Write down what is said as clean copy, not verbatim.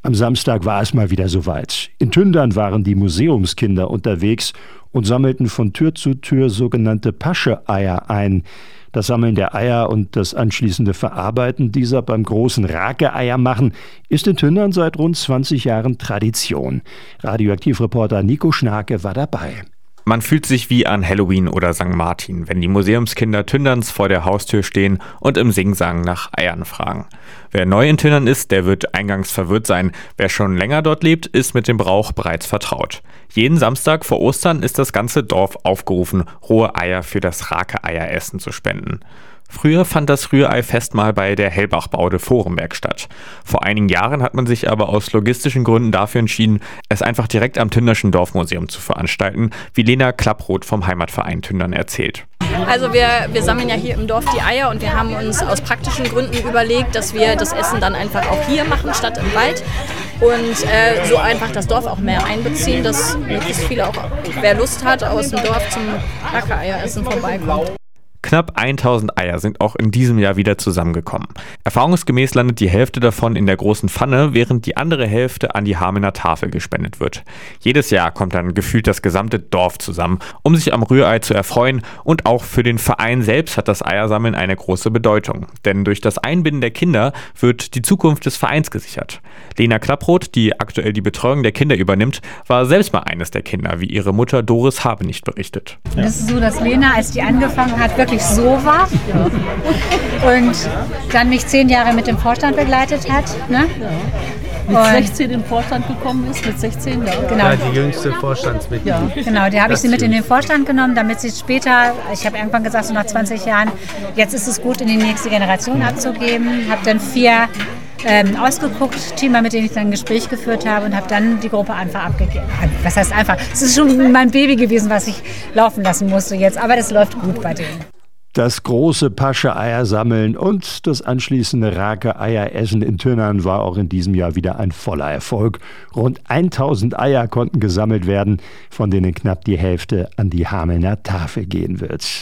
Am Samstag war es mal wieder soweit. In Tündern waren die Museumskinder unterwegs und sammelten von Tür zu Tür sogenannte Pasche-Eier ein. Das Sammeln der Eier und das anschließende Verarbeiten dieser beim großen Rake-Eier-Machen ist in Tündern seit rund 20 Jahren Tradition. Radioaktivreporter Nico Schnake war dabei. Man fühlt sich wie an Halloween oder St. Martin, wenn die Museumskinder Tünderns vor der Haustür stehen und im Singsang nach Eiern fragen. Wer neu in Tündern ist, der wird eingangs verwirrt sein. Wer schon länger dort lebt, ist mit dem Brauch bereits vertraut. Jeden Samstag vor Ostern ist das ganze Dorf aufgerufen, rohe Eier für das Rake-Eieressen zu spenden. Früher fand das Rührei-Fest mal bei der Hellbach-Baude Vorenberg statt. Vor einigen Jahren hat man sich aber aus logistischen Gründen dafür entschieden, es einfach direkt am Tünderschen Dorfmuseum zu veranstalten, wie Lena Klapproth vom Heimatverein Tündern erzählt. Also wir sammeln ja hier im Dorf die Eier und wir haben uns aus praktischen Gründen überlegt, dass wir das Essen dann einfach auch hier machen, statt im Wald. Und so einfach das Dorf auch mehr einbeziehen, dass möglichst viele auch, wer Lust hat, aus dem Dorf zum Rake-Eieressen vorbeikommt. Knapp 1000 Eier sind auch in diesem Jahr wieder zusammengekommen. Erfahrungsgemäß landet die Hälfte davon in der großen Pfanne, während die andere Hälfte an die Hamelner Tafel gespendet wird. Jedes Jahr kommt dann gefühlt das gesamte Dorf zusammen, um sich am Rührei zu erfreuen, und auch für den Verein selbst hat das Eiersammeln eine große Bedeutung. Denn durch das Einbinden der Kinder wird die Zukunft des Vereins gesichert. Lena Klapproth, die aktuell die Betreuung der Kinder übernimmt, war selbst mal eines der Kinder, wie ihre Mutter Doris Habenicht berichtet. Das ist so, dass Lena, als die angefangen hat, wirklich so war und dann mich 10 Jahre mit dem Vorstand begleitet hat. Ne? Mit 16 in den Vorstand gekommen ist, mit 16 Jahren. Genau. Ja, die jüngste Vorstandsmitglied. Ja. Genau, die habe ich sie mit in den Vorstand genommen, damit sie später, ich habe irgendwann gesagt, so nach 20 Jahren, jetzt ist es gut, in die nächste Generation abzugeben. Habe dann 4 ausgeguckt, Teamer, mit denen ich dann ein Gespräch geführt habe, und habe dann die Gruppe einfach abgegeben. Was heißt einfach? Es ist schon mein Baby gewesen, was ich laufen lassen musste jetzt, aber das läuft gut bei denen. Das große Pasche-Eier sammeln und das anschließende Rake-Eieressen in Tündern war auch in diesem Jahr wieder ein voller Erfolg. Rund 1000 Eier konnten gesammelt werden, von denen knapp die Hälfte an die Hamelner Tafel gehen wird.